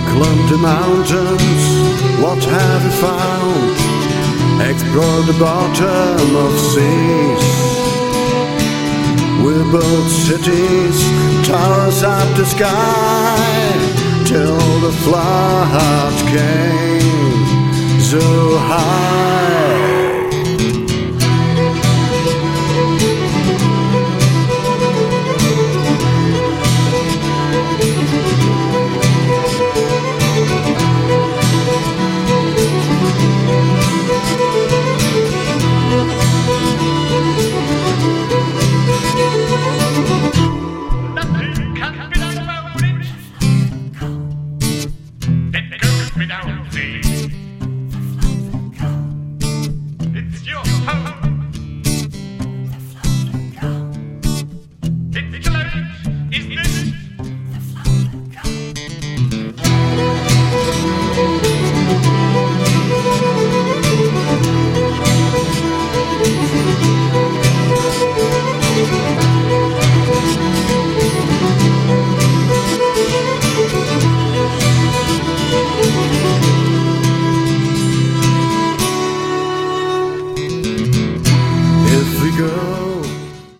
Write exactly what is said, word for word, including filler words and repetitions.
Climbed the mountains, what have you found? Explored the bottom of seas. We built cities, towers up the sky, till the flood came so high.